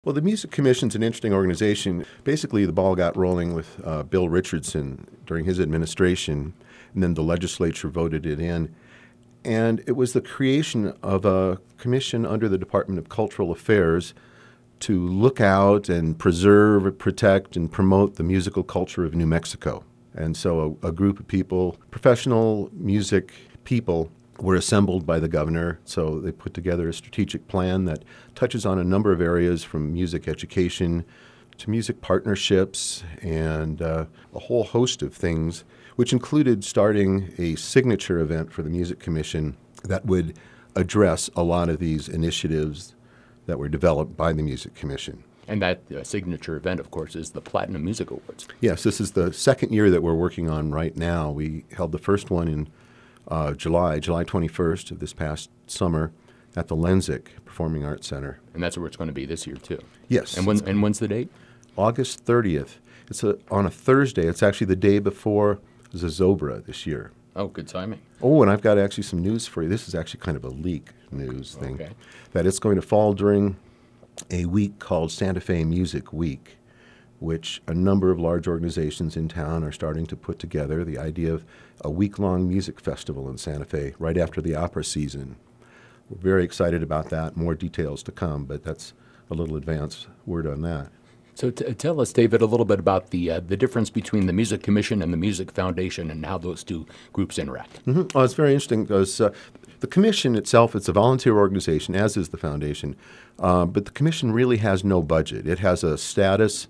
Well, the Music Commission's an interesting organization. Basically, the ball got rolling with Bill Richardson during his administration, and then the legislature voted it in. And it was the creation of a commission under the Department of Cultural Affairs to look out and preserve, protect, and promote the musical culture of New Mexico. And so a group of people, professional music people, were assembled by the governor. So they put together a strategic plan that touches on a number of areas from music education to music partnerships and a whole host of things, which included starting a signature event for the Music Commission that would address a lot of these initiatives that were developed by the Music Commission. And that signature event, of course, is the Platinum Music Awards. Yes, this is the second year that we're working on right now. We held the first one in July 21st of this past summer at the Lenzik Performing Arts Center. And that's where it's going to be this year, too. Yes. And when's the date? August 30th. It's on a Thursday. It's actually the day before Zozobra this year. Oh, good timing. Oh, and I've got actually some news for you. This is actually kind of a leak news thing. Okay. That it's going to fall during a week called Santa Fe Music Week, which a number of large organizations in town are starting to put together, the idea of a week-long music festival in Santa Fe right after the opera season. We're very excited about that. More details to come, but that's a little advance word on that. So tell us, David, a little bit about the difference between the Music Commission and the Music Foundation and how those two groups interact. Mm-hmm. Oh, it's very interesting because the commission itself, it's a volunteer organization, as is the foundation, but the commission really has no budget. It has a status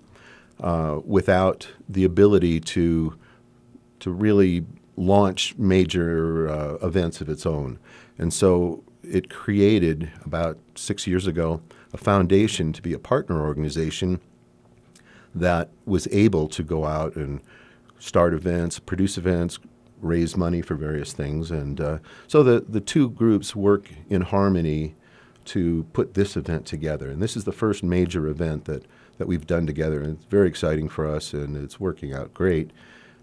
without the ability to really launch major events of its own. And so it created, about 6 years ago, a foundation to be a partner organization that was able to go out and start events, produce events, raise money for various things. And so the two groups work in harmony to put this event together. And this is the first major event that we've done together, and it's very exciting for us, and it's working out great.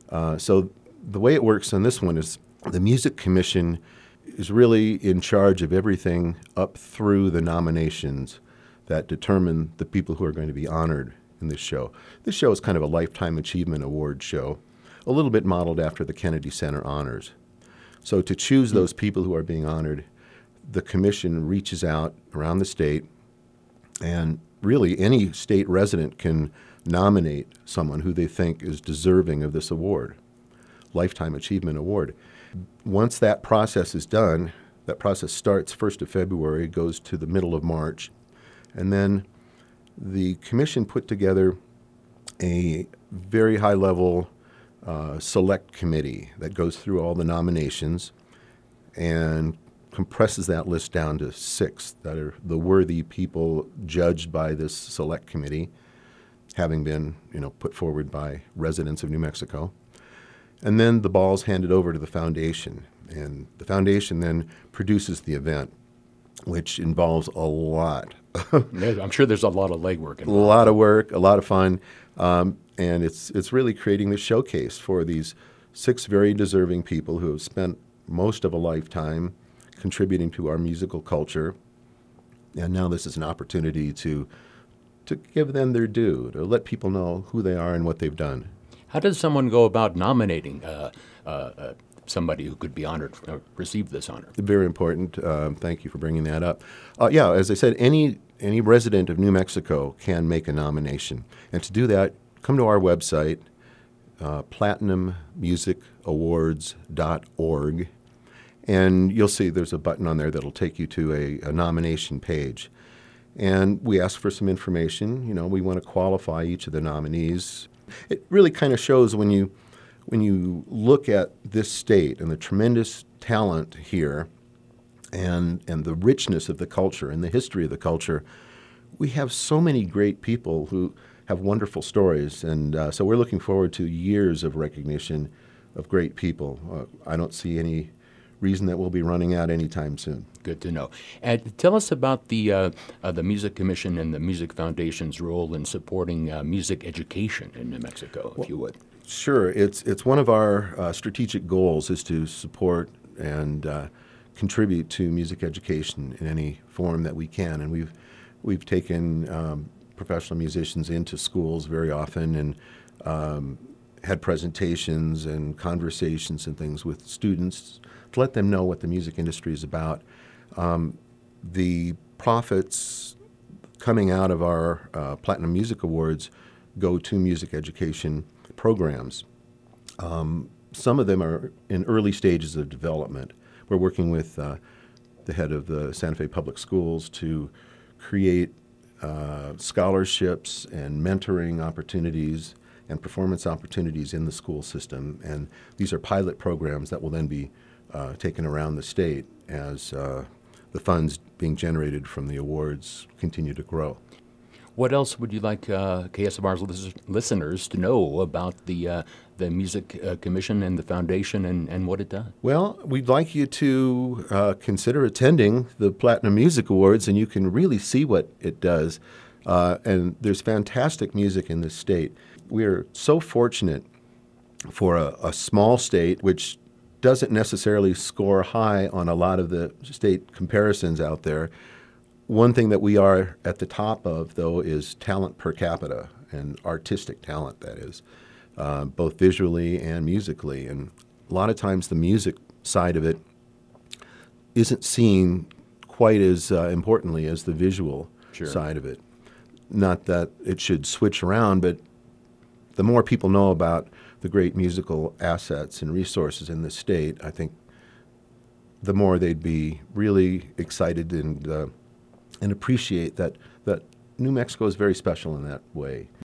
So the way it works on this one is the Music Commission is really in charge of everything up through the nominations that determine the people who are going to be honored in this show. This show is kind of a Lifetime Achievement Award show, a little bit modeled after the Kennedy Center Honors. So to choose those people who are being honored, the commission reaches out around the state, and really any state resident can nominate someone who they think is deserving of this award, Lifetime Achievement Award. Once that process is done, that process starts 1st of February, goes to the middle of March, and then the commission put together a very high-level select committee that goes through all the nominations and compresses that list down to 6 that are the worthy people judged by this select committee, having been, put forward by residents of New Mexico. And then the ball's handed over to the foundation, and the foundation then produces the event, which involves a lot. I'm sure there's a lot of legwork involved. A lot of work, a lot of fun, and it's really creating the showcase for these 6 very deserving people who have spent most of a lifetime contributing to our musical culture, and now this is an opportunity to give them their due, to let people know who they are and what they've done. How does someone go about nominating somebody who could be honored, receive this honor? Very important. Thank you for bringing that up. As I said, any resident of New Mexico can make a nomination. And to do that, come to our website, platinummusicawards.org, and you'll see there's a button on there that'll take you to a nomination page. And we ask for some information. We want to qualify each of the nominees. It really kind of shows when you look at this state and the tremendous talent here and the richness of the culture and the history of the culture, we have so many great people who have wonderful stories. And so we're looking forward to years of recognition of great people. I don't see any reason that we'll be running out anytime soon. Good to know. And tell us about the Music Commission and the Music Foundation's role in supporting music education in New Mexico, if you would. Sure. It's one of our strategic goals is to support and contribute to music education in any form that we can. And we've taken professional musicians into schools very often and had presentations and conversations and things with students to let them know what the music industry is about. The profits coming out of our Platinum Music Awards go to music education programs. Some of them are in early stages of development. We're working with the head of the Santa Fe Public Schools to create scholarships and mentoring opportunities and performance opportunities in the school system. And these are pilot programs that will then be taken around the state as the funds being generated from the awards continue to grow. What else would you like KSMR's listeners to know about the Music Commission and the foundation and what it does? Well, we'd like you to consider attending the Platinum Music Awards, and you can really see what it does. And there's fantastic music in this state. We're so fortunate for a small state, which doesn't necessarily score high on a lot of the state comparisons out there. One thing that we are at the top of, though, is talent per capita and artistic talent, that is, both visually and musically. And a lot of times the music side of it isn't seen quite as importantly as the visual side of it. Not that it should switch around, but the more people know about the great musical assets and resources in this state, I think the more they'd be really excited and appreciate that New Mexico is very special in that way.